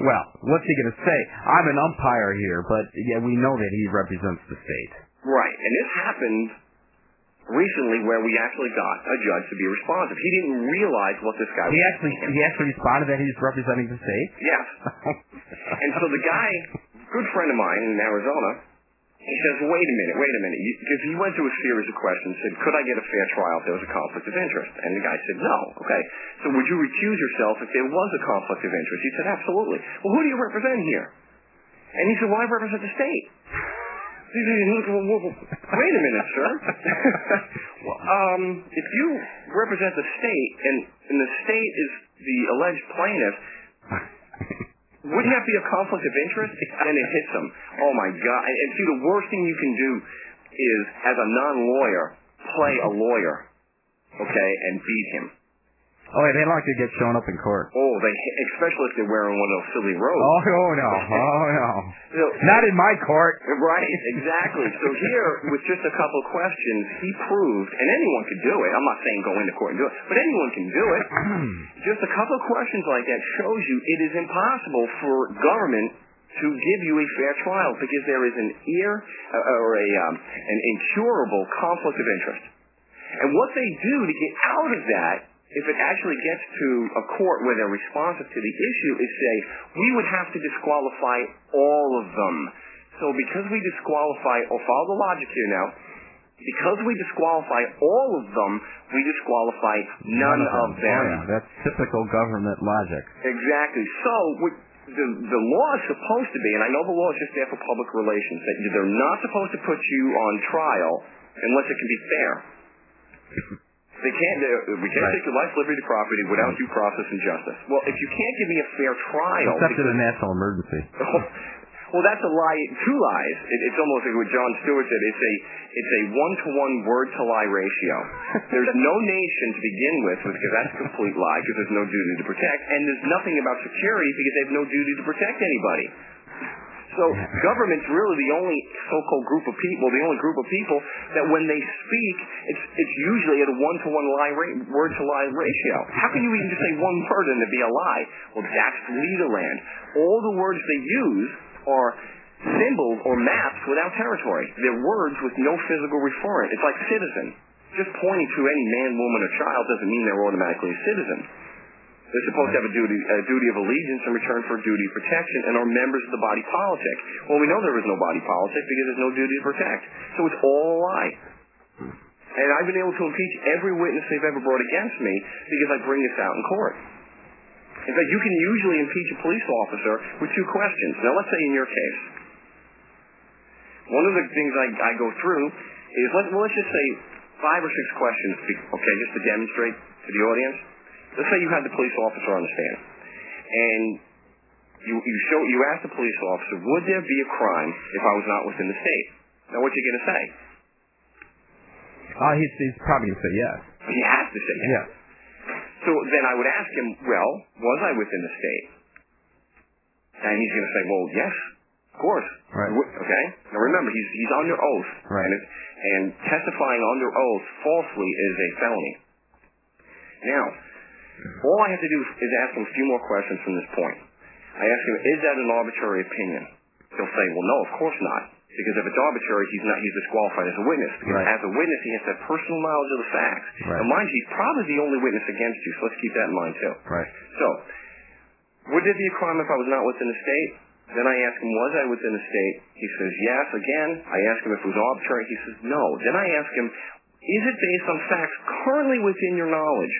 Well, what's he going to say? I'm an umpire here, but yeah, we know that he represents the state. Right, and this happened recently where we actually got a judge to be responsive. He didn't realize what this guy He was actually thinking. he actually responded that he's representing the state? Yes. And so the guy, good friend of mine in Arizona, he says, wait a minute, wait a minute. Because he went through a series of questions, said, could I get a fair trial if there was a conflict of interest? And the guy said, no. Okay. So would you recuse yourself if there was a conflict of interest? He said, absolutely. Well, who do you represent here? And he said, well, I represent the state. He said, well, well, well, wait a minute, sir. well, um, if you represent the state, and, and the state is the alleged plaintiff, wouldn't that be a conflict of interest? And it hits him. Oh, my God. And, and see, the worst thing you can do is, as a non-lawyer, play a lawyer, okay, and beat him. Oh, yeah, they like to get shown up in court. Oh, they especially if they're wearing one of those silly robes. Oh, oh no. Oh, no. So, Not in my court. Right, exactly. So here, with just a couple of questions, he proved, and anyone could do it. I'm not saying go into court and do it, but anyone can do it. Just a couple of questions like that shows you it is impossible for government to give you a fair trial because there is an ear uh, or a um, an incurable conflict of interest. And what they do to get out of that, if it actually gets to a court where they're responsive to the issue, is say, we would have to disqualify all of them. So because we disqualify, or follow the logic here now, because we disqualify all of them, we disqualify none, none of them. Oh, yeah. That's typical government logic. Exactly. So what the, the law is supposed to be, and I know the law is just there for public relations, that they're not supposed to put you on trial unless it can be fair. They can't. We can't right. take your life, liberty, property without due process and justice. Well, if you can't give me a fair trial, except in a national emergency. Well, that's a lie. Two lies. It, it's almost like what John Stewart said. It's a it's a one to one word to lie ratio. There's no nation to begin with because that's a complete lie because there's no duty to protect, and there's nothing about security because they have no duty to protect anybody. So government's really the only so-called group of people, the only group of people that when they speak, it's it's usually at a one-to-one lie rate, word-to-lie ratio. How can you even just say one word and it be a lie? Well, that's Leaderland. All the words they use are symbols or maps without territory. They're words with no physical referent. It's like citizen. Just pointing to any man, woman, or child doesn't mean they're automatically a citizen. They're supposed to have a duty, a duty of allegiance in return for a duty of protection and are members of the body politic. Well, we know there is no body politic because there's no duty to protect. So it's all a lie. And I've been able to impeach every witness they've ever brought against me because I bring this out in court. In fact, you can usually impeach a police officer with two questions. Now, let's say in your case, one of the things I, I go through is, let, well, let's just say five or six questions, okay, just to demonstrate to the audience. Let's say you had the police officer on the stand, and you you show you ask the police officer, would there be a crime if I was not within the state? Now, what's he going to say? Uh, he's, he's probably going to say yes. He has to say yes. Yes. So then I would ask him, well, was I within the state? And he's going to say, well, yes, of course. Right. Okay? Now remember, he's he's under oath. Right. And, it, and testifying under oath falsely is a felony. Now, all I have to do is ask him a few more questions from this point. I ask him, is that an arbitrary opinion? He'll say, well, no, of course not. Because if it's arbitrary, he's not he's disqualified as a witness. Because right. as a witness, he has to have personal knowledge of the facts. Right. Now, mind you, he's probably the only witness against you, so let's keep that in mind, too. Right. So, would there be a crime if I was not within the state? Then I ask him, was I within the state? He says, yes. Again, I ask him if it was arbitrary. He says, no. Then I ask him, is it based on facts currently within your knowledge?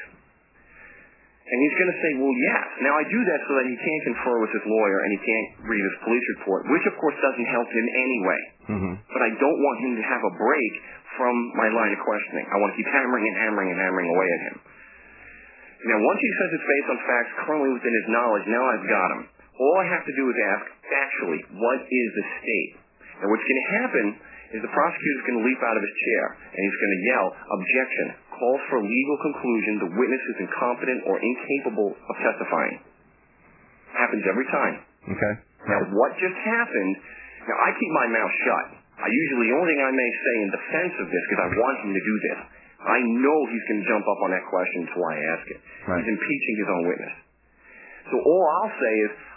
And he's going to say, well, yes. Now, I do that so that he can't confer with his lawyer and he can't read his police report, which, of course, doesn't help him anyway. Mm-hmm. But I don't want him to have a break from my line of questioning. I want to keep hammering and hammering and hammering away at him. Now, once he says it's based on facts currently within his knowledge, now I've got him. All I have to do is ask, actually, what is the state? And what's going to happen is the prosecutor's going to leap out of his chair and he's going to yell, objection, calls for a legal conclusion, the witness is incompetent or incapable of testifying. Happens every time. Okay. Now, what just happened, now I keep my mouth shut. I usually, the only thing I may say in defense of this, because I want him to do this, I know he's going to jump up on that question until I ask it. Right. He's impeaching his own witness. So all I'll say is,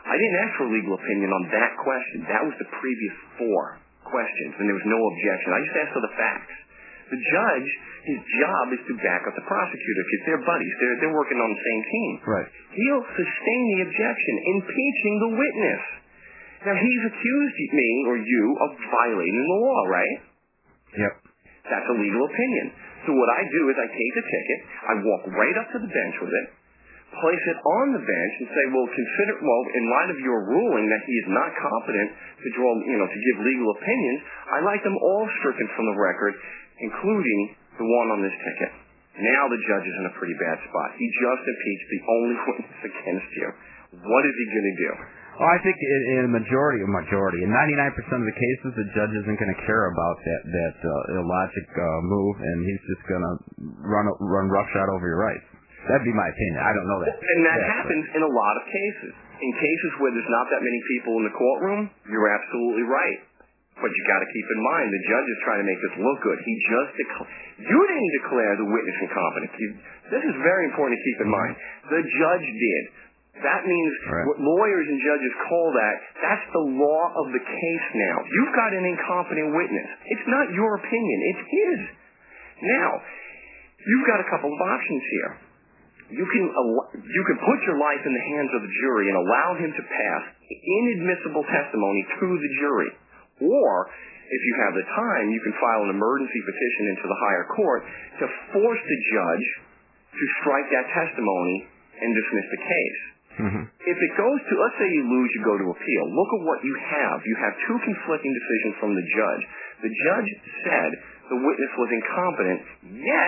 I didn't ask for a legal opinion on that question. That was the previous four questions, and there was no objection. I just asked for the facts. The judge, his job is to back up the prosecutor because they're buddies. They're, they're working on the same team. Right. He'll sustain the objection, impeaching the witness. Now, he's accused me or you of violating the law, right? Yep. That's a legal opinion. So what I do is I take the ticket, I walk right up to the bench with it, place it on the bench and say, well, consider, well, in light of your ruling that he is not competent to draw, you know, to give legal opinions, I like them all stricken from the record, including the one on this ticket. Now the judge is in a pretty bad spot. He just impeached the only witness against you. What is he going to do? Well, I think in, in a majority, a majority, in ninety-nine percent of the cases, the judge isn't going to care about that that uh, illogic uh, move, and he's just going to run run roughshod over your rights. That'd be my opinion. I don't know that. And that yeah, happens in a lot of cases. In cases where there's not that many people in the courtroom, you're absolutely right. But you got to keep in mind, the judge is trying to make this look good. He just declared, you didn't declare the witness incompetent. You, this is very important to keep in mind. The judge did. That means right. what lawyers and judges call that, that's the law of the case now. You've got an incompetent witness. It's not your opinion. It's his. Now, you've got a couple of options here. You can you can put your life in the hands of the jury and allow him to pass inadmissible testimony to the jury. Or, if you have the time, you can file an emergency petition into the higher court to force the judge to strike that testimony and dismiss the case. Mm-hmm. If it goes to, let's say you lose, you go to appeal. Look at what you have. You have two conflicting decisions from the judge. The judge said the witness was incompetent, yet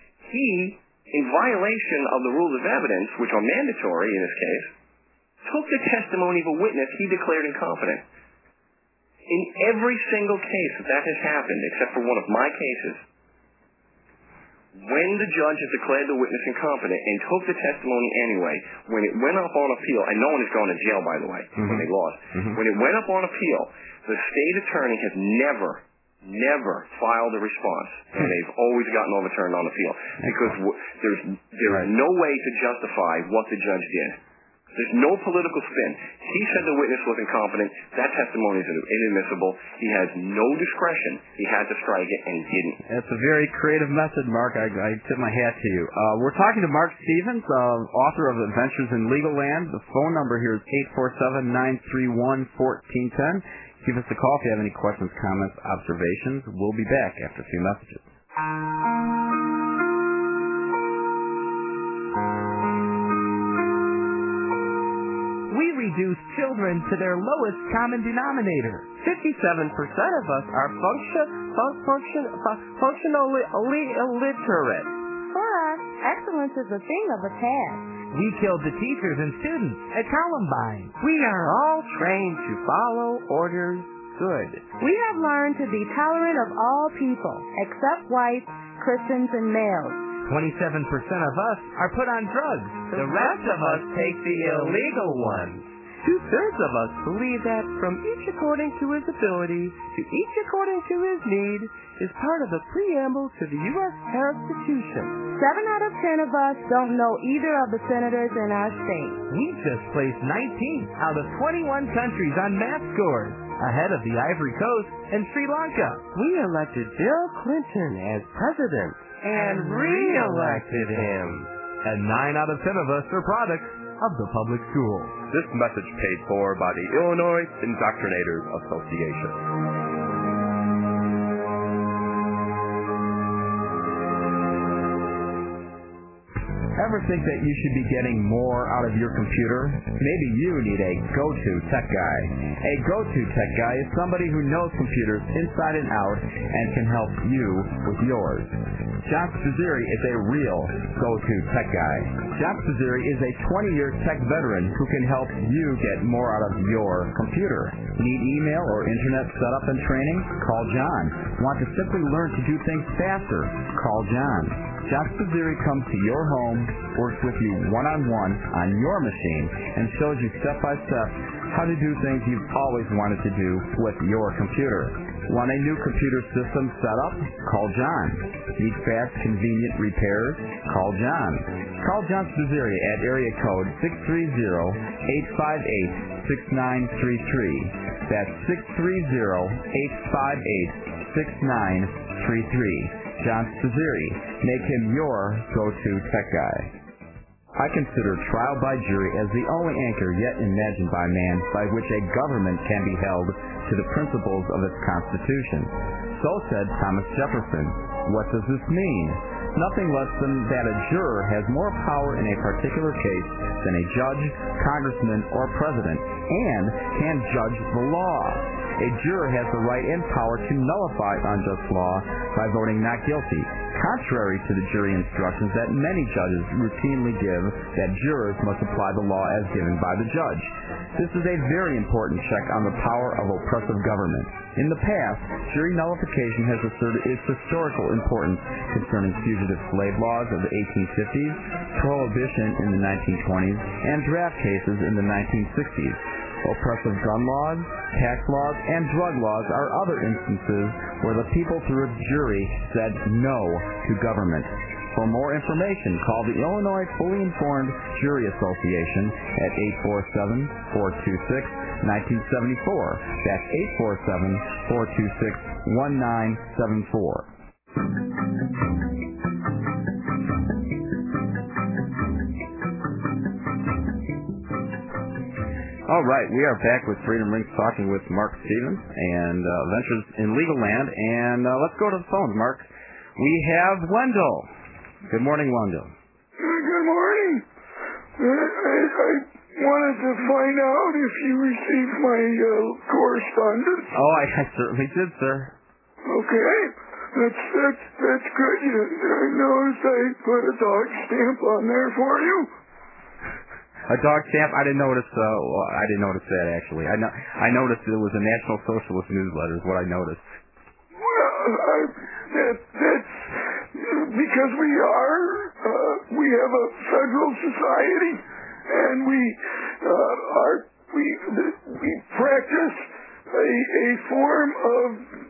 he, in violation of the rules of evidence, which are mandatory in this case, took the testimony of a witness he declared incompetent. In every single case that that has happened, except for one of my cases, when the judge has declared the witness incompetent and took the testimony anyway, when it went up on appeal, and no one has gone to jail, by the way, mm-hmm. when they lost, mm-hmm. when it went up on appeal, the state attorney has never, never filed a response, and they've always gotten overturned on appeal, because w- there's there is no way to justify what the judge did. There's no political spin. He said the witness was incompetent. That testimony is inadmissible. He has no discretion. He had to strike it, and he didn't. That's a very creative method, Mark. I, I tip my hat to you. Uh, we're talking to Mark Stevens, uh, author of Adventures in Legal Land. The phone number here is eight four seven, nine three one, one four one zero. Give us a call if you have any questions, comments, observations. We'll be back after a few messages. We reduce children to their lowest common denominator. fifty-seven percent of us are function, fun, function, fun, functionally illiterate. For us, excellence is a thing of the past. We killed the teachers and students at Columbine. We are all trained to follow orders good. We have learned to be tolerant of all people, except whites, Christians, and males. twenty-seven percent of us are put on drugs. The rest of us take the illegal ones. Two-thirds of us believe that from each according to his ability to each according to his need is part of the preamble to the U S Constitution. Seven out of ten of us don't know either of the senators in our state. We just placed nineteenth out of twenty-one countries on math scores, ahead of the Ivory Coast and Sri Lanka. We elected Bill Clinton as president and re-elected him. And nine out of ten of us are products of the public school. This message paid for by the Illinois Indoctrinators Association. Ever think that you should be getting more out of your computer? Maybe you need a go-to tech guy. A go-to tech guy is somebody who knows computers inside and out and can help you with yours. John Spizzeri is a real go-to tech guy. John Spizzeri is a twenty-year tech veteran who can help you get more out of your computer. Need email or internet setup and training? Call John. Want to simply learn to do things faster? Call John. John Spizzeri comes to your home, works with you one-on-one on your machine, and shows you step-by-step how to do things you've always wanted to do with your computer. Want a new computer system set up? Call John. Need fast, convenient repairs? Call John. Call John Spizzeri at area code six three zero, eight five eight, six nine three three. That's six three zero, eight five eight, six nine three three. John Spaziri. Make him your go-to tech guy. I consider trial by jury as the only anchor yet imagined by man by which a government can be held to the principles of its Constitution. So said Thomas Jefferson. What does this mean? Nothing less than that a juror has more power in a particular case than a judge, congressman, or president, and can judge the law. A juror has the right and power to nullify unjust law by voting not guilty, contrary to the jury instructions that many judges routinely give that jurors must apply the law as given by the judge. This is a very important check on the power of oppressive government. In the past, jury nullification has asserted its historical importance concerning fugitive slave laws of the eighteen fifties, prohibition in the nineteen twenties, and draft cases in the nineteen sixties. Oppressive gun laws, tax laws, and drug laws are other instances where the people through a jury said no to government. For more information, call the Illinois Fully Informed Jury Association at eight four seven, four two six, one nine seven four. That's eight four seven, four two six, one nine seven four. All right, we are back with Freedom Links talking with Mark Stevens and uh, Ventures in Legal Land. And uh, let's go to the phones, Mark. We have Wendell. Good morning, Wendell. Good morning. I, I wanted to find out if you received my uh, correspondence. Oh, I, I certainly did, sir. Okay. That's that's that's good. You, I noticed I put a dog stamp on there for you. A dog stamp? I didn't notice. Uh, well, I didn't notice that actually. I no, I noticed it was a National Socialist newsletter. Is what I noticed. Well, I, that that's because we are uh, we have a federal society, and we uh, are we we practice a a form of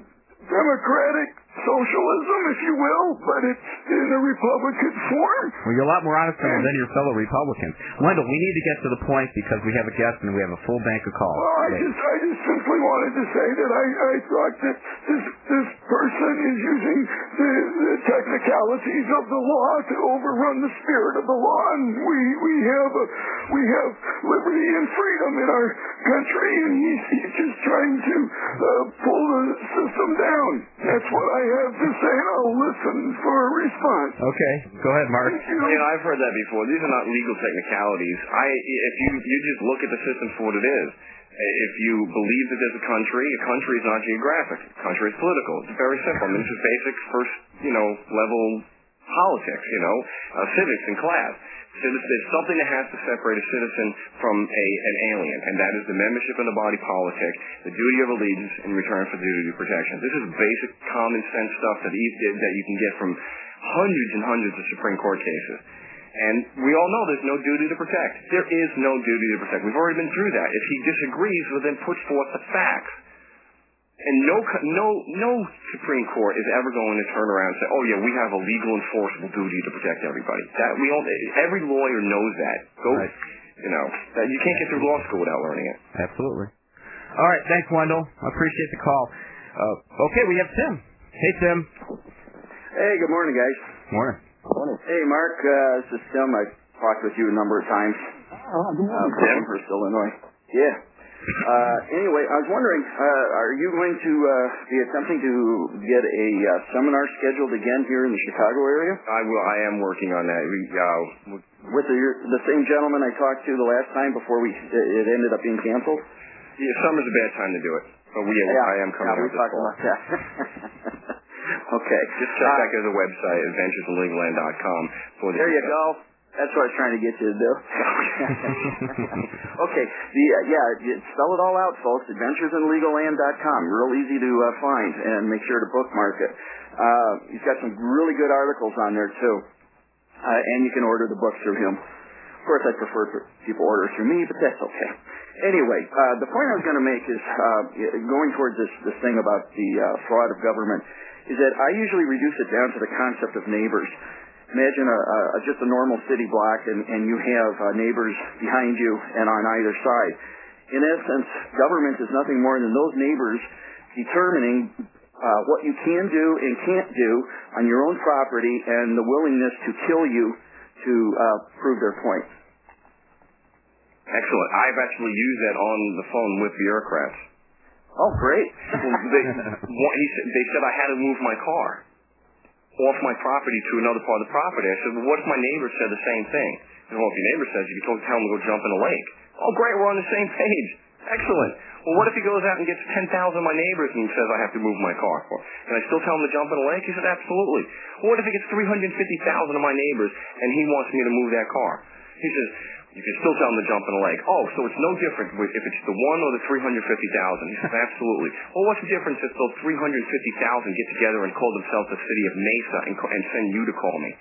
democratic socialism, if you will, but it's in a Republican form. Well, you're a lot more honest than, than your fellow Republicans. Wendell, we need to get to the point because we have a guest and we have a full bank of calls. Well, I just, I just simply wanted to say that I, I thought that this this person is using the, the technicalities of the law to overrun the spirit of the law, and we we have a, we have liberty and freedom in our country, and he's, he's just trying to uh, pull the system down. That's what I have to say, and I'll listen for a response. Okay, go ahead, Mark. You know, I've heard that before. These are not legal technicalities. I, if you you just look at the system for what it is. If you believe that there's a country, a country is not geographic. A country is political. It's very simple. I mean, this is basic first, you know, level politics. You know, uh, civics and class. So there's something that has to separate a citizen from a an alien, and that is the membership in the body politic, the duty of allegiance in return for duty of protection. This is basic common sense stuff that that you can get from hundreds and hundreds of Supreme Court cases. And we all know there's no duty to protect. There is no duty to protect. We've already been through that. If he disagrees, well, then put forth the facts. And no, no, no Supreme Court is ever going to turn around and say, "Oh yeah, we have a legal enforceable duty to protect everybody." That we all, every lawyer knows that. Go, right. You know, that you can't get through law school without learning it. Absolutely. All right, thanks, Wendell. I appreciate the call. Uh, okay, we have Tim. Hey, Tim. Hey, good morning, guys. Morning. Morning. Hey, Mark. Uh, this is Tim. I've talked with you a number of times. Oh, good morning. Uh, Tim, First Illinois. Yeah. Uh, anyway, I was wondering, uh, are you going to uh, be attempting to get a uh, seminar scheduled again here in the Chicago area? I will. I am working on that. We, uh, with the the same gentleman I talked to the last time before we it ended up being canceled. Yeah, summer's a bad time to do it, but we yeah, I am coming yeah, out this talking fall. About that. Okay. Just check back at the website, adventures in legal land dot com. For the there you go. That's what I was trying to get you to do. Okay. The uh, yeah, spell it all out, folks. adventures in legal land dot com. Real easy to uh, find, and make sure to bookmark it. Uh, he's got some really good articles on there too, uh, and you can order the book through him. Of course, I prefer for people order through me, but that's okay. Anyway, uh, the point I was going to make is uh, going towards this this thing about the uh, fraud of government. Is that I usually reduce it down to the concept of neighbors. Imagine a, a, just a normal city block, and, and you have uh, neighbors behind you and on either side. In essence, government is nothing more than those neighbors determining uh, what you can do and can't do on your own property and the willingness to kill you to uh, prove their point. Excellent. I've actually used that on the phone with bureaucrats. Oh, great. they, he said, they said I had to move my car off my property to another part of the property. I said, well, what if my neighbor said the same thing? He said, well, if your neighbor says, you can tell him to go jump in a lake. Oh, great, we're on the same page. Excellent. Well, what if he goes out and gets ten thousand of my neighbors and he says I have to move my car? Can I still tell him to jump in a lake? He said, absolutely. Well, what if he gets three hundred fifty thousand of my neighbors and he wants me to move that car? He says, you can still tell him to jump in a lake. Oh, so it's no different if it's the one or the three hundred fifty thousand. He says, absolutely. Well, what's the difference if those three hundred fifty thousand get together and call themselves the city of Mesa and, and send you to call me?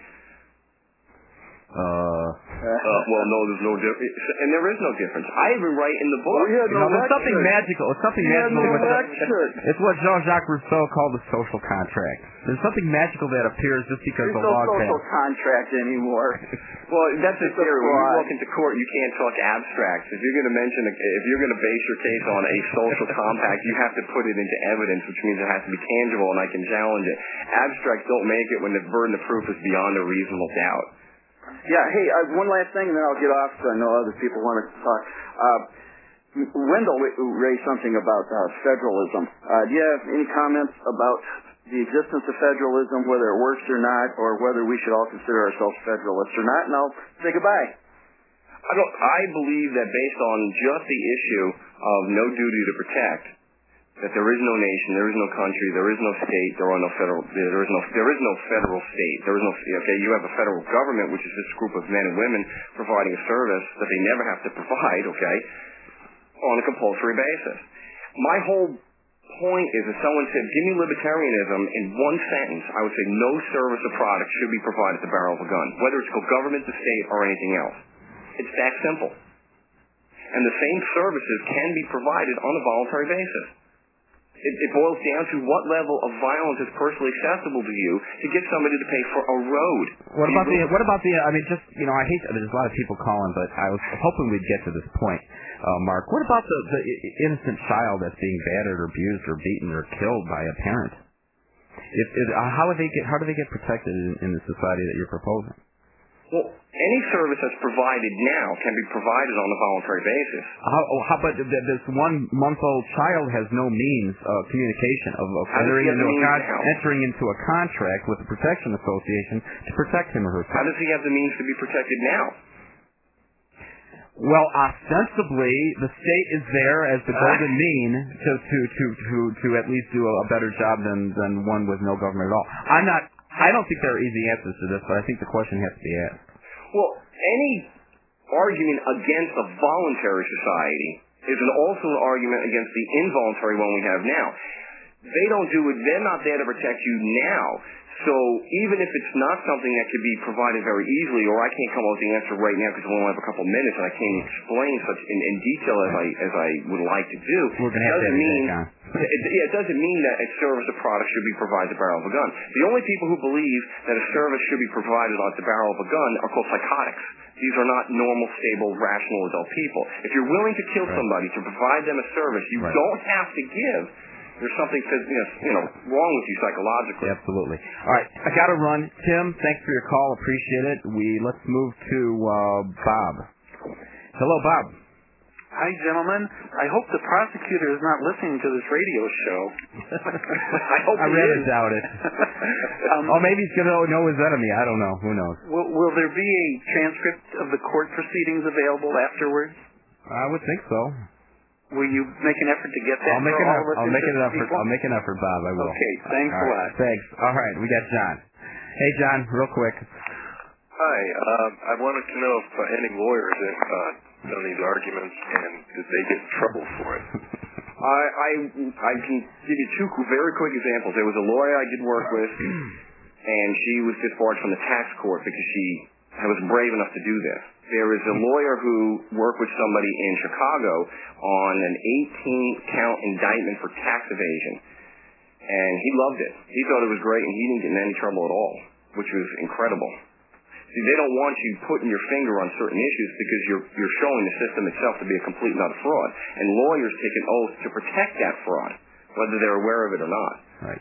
Uh, uh, well, no, there's no difference, and there is no difference. I even write in the book. Well, yeah, you know, there's something magical. It's something yeah, magical. No with it. It's what Jean-Jacques Rousseau called the social contract. There's something magical that appears just because There's the no law social passed. contract anymore. Well, that's the It's a theory. When you fraud. walk into court, you can't talk abstracts. If you're going to mention, a, if you're going to base your case on a social compact, you have to put it into evidence, which means it has to be tangible, and I can challenge it. Abstracts don't make it when the burden of proof is beyond a reasonable doubt. Yeah, hey, uh, one last thing, and then I'll get off because I know other people want to talk. Uh, Wendell raised something about uh, federalism. Uh, do you have any comments about the existence of federalism, whether it works or not, or whether we should all consider ourselves federalists or not? And I'll say goodbye. I, don't, I believe that based on just the issue of no duty to protect, that there is no nation, there is no country, there is no state, there are no federal, there is no, there is no federal state, there is no, okay, you have a federal government, which is this group of men and women providing a service that they never have to provide, okay, on a compulsory basis. My whole point is if someone said, give me libertarianism in one sentence, I would say no service or product should be provided at the barrel of a gun, whether it's government, the state, or anything else. It's that simple. And the same services can be provided on a voluntary basis. It, it boils down to what level of violence is personally acceptable to you to get somebody to pay for a road. What about the? What about the? I mean, just you know, I hate. There's a lot of people calling, but I was hoping we'd get to this point, uh, Mark. What about the, the innocent child that's being battered, or abused, or beaten, or killed by a parent? If, if, uh, how do they get? How do they get protected in, in the society that you're proposing? Well, any service that's provided now can be provided on a voluntary basis. How, oh, how about this one-month-old child has no means of communication, of, of entering, into a con- entering into a contract with the Protection Association to protect him or herself? How does he have the means to be protected now? Well, ostensibly, the state is there as the golden mean to, to, to, to, to at least do a, a better job than, than one with no government at all. I'm not... I don't think there are easy answers to this, but I think the question has to be asked. Well, any argument against a voluntary society is an also an argument against the involuntary one we have now. They don't do it. They're not there to protect you now. So even if it's not something that could be provided very easily, or I can't come up with the answer right now because we only have a couple minutes and I can't explain such in, in detail as I as I would like to do, We're gonna have doesn't to mean John. it, yeah, it doesn't mean that a service or product should be provided at the barrel of a gun. The only people who believe that a service should be provided at the barrel of a gun are called psychotics. These are not normal, stable, rational adult people. If you're willing to kill right. somebody to provide them a service, you right. don't have to give. There's something you know, you know wrong with you psychologically. Absolutely. All right, I got to run. Tim, thanks for your call. Appreciate it. We let's move to uh, Bob. Hello, Bob. Hi, gentlemen. I hope the prosecutor is not listening to this radio show. I hope I he rather is. doubt it. um, oh, maybe he's going to know his enemy. I don't know. Who knows? Will, will there be a transcript of the court proceedings available afterwards? I would think so. Will you make an effort to get that? I'll make for an all effort. of us I'll make an effort. people? I'll make an effort, Bob. I will. Okay. Thanks All a right. lot. Thanks. All right. We got John. Hey, John. Real quick. Hi. Um, I wanted to know if uh, any lawyers have uh, done these arguments, and did they get in trouble for it? I, I I can give you two very quick examples. There was a lawyer I did work with, and she was disbarred from the tax court because she was brave enough to do this. There is a lawyer who worked with somebody in Chicago on an eighteen count indictment for tax evasion, and he loved it. He thought it was great, and he didn't get in any trouble at all, which was incredible. See, they don't want you putting your finger on certain issues because you're you're showing the system itself to be a complete and utter fraud. And lawyers take an oath to protect that fraud, whether they're aware of it or not. Right.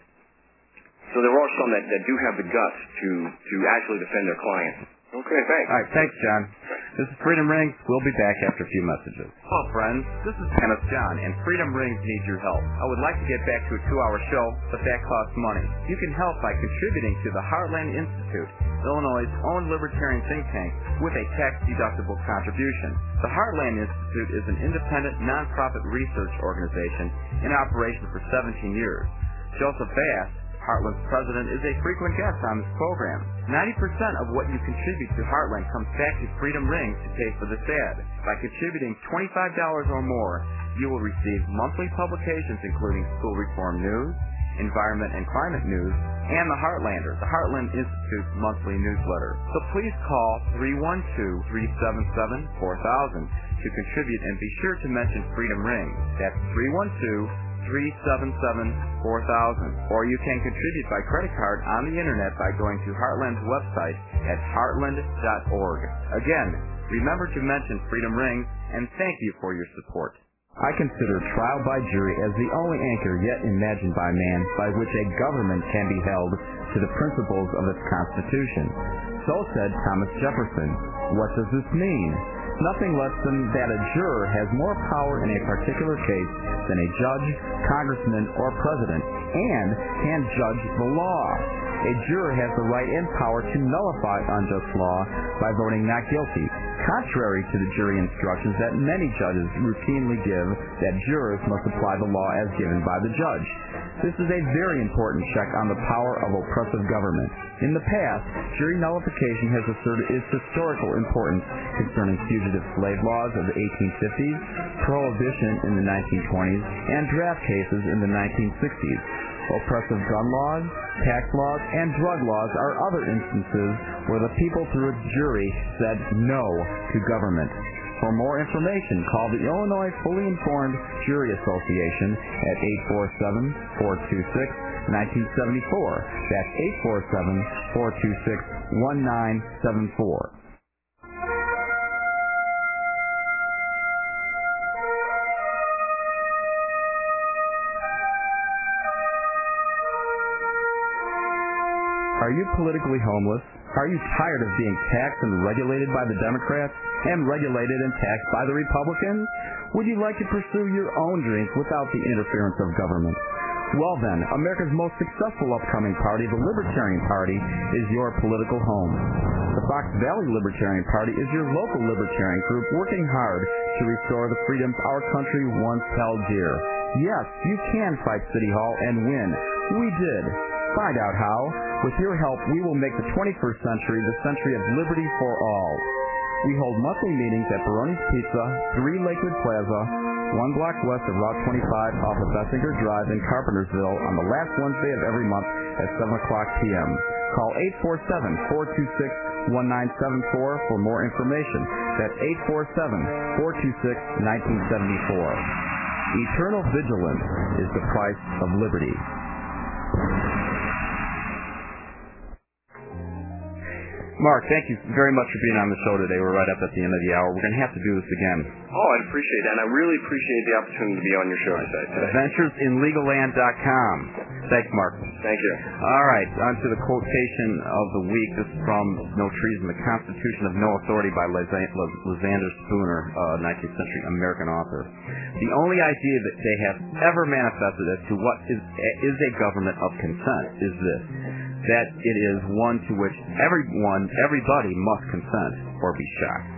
So there are some that, that do have the guts to, to actually defend their clients. Okay, thanks. All right, thanks, John. This is Freedom Rings. We'll be back after a few messages. Hello, friends. This is Kenneth John, and Freedom Rings needs your help. I would like to get back to a two-hour show, but that costs money. You can help by contributing to the Heartland Institute, Illinois' own libertarian think tank, with a tax-deductible contribution. The Heartland Institute is an independent, nonprofit research organization in operation for seventeen years. Joseph Bass, Heartland's president, is a frequent guest on this program. ninety percent of what you contribute to Heartland comes back to Freedom Rings to pay for this ad. By contributing twenty-five dollars or more, you will receive monthly publications including school reform news, environment and climate news, and the Heartlander, the Heartland Institute's monthly newsletter. So please call three one two, three seven seven, four thousand to contribute, and be sure to mention Freedom Rings. That's three one two, three seven seven, four thousand. Or you can contribute by credit card on the internet by going to Heartland's website at heartland dot org. Again, remember to mention Freedom Rings, and thank you for your support. I consider trial by jury as the only anchor yet imagined by man by which a government can be held to the principles of its Constitution. So said Thomas Jefferson. What does this mean? Nothing less than that a juror has more power in a particular case than a judge, congressman, or president, and can judge the law. A juror has the right and power to nullify unjust law by voting not guilty, contrary to the jury instructions that many judges routinely give that jurors must apply the law as given by the judge. This is a very important check on the power of oppressive government. In the past, jury nullification has asserted its historical importance concerning fugitive slave laws of the eighteen fifties, prohibition in the nineteen twenties, and draft cases in the nineteen sixties. Oppressive gun laws, tax laws, and drug laws are other instances where the people through a jury said no to government. For more information, call the Illinois Fully Informed Jury Association at eight four seven, four two six, one nine seven four. That's eight four seven, four two six, one nine seven four. Are you politically homeless? Are you tired of being taxed and regulated by the Democrats and regulated and taxed by the Republicans? Would you like to pursue your own dreams without the interference of government? Well then, America's most successful upcoming party, the Libertarian Party, is your political home. The Fox Valley Libertarian Party is your local libertarian group working hard to restore the freedoms our country once held dear. Yes, you can fight City Hall and win. We did. Find out how. With your help, we will make the twenty-first century the century of liberty for all. We hold monthly meetings at Baroni's Pizza, three Lakewood Plaza, one block west of Route twenty-five off of Bessinger Drive in Carpentersville on the last Wednesday of every month at seven o'clock p.m. Call eight four seven, four two six, one nine seven four for more information. That's eight four seven, four two six, one nine seven four. Eternal vigilance is the price of liberty. Mark, thank you very much for being on the show today. We're right up at the end of the hour. We're going to have to do this again. Oh, I appreciate that, and I really appreciate the opportunity to be on your show today. adventures in legal land dot com. Thanks, Mark. Thank you. All right, on to the quotation of the week. This is from No Treason, the Constitution of No Authority by Lysander Spooner, uh, nineteenth century American author. The only idea that they have ever manifested as to what is, is a government of consent is this, that it is one to which everyone, everybody must consent or be shocked.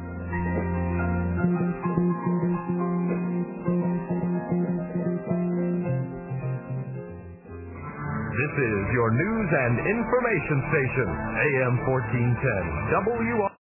This is your news and information station, A M fourteen ten, W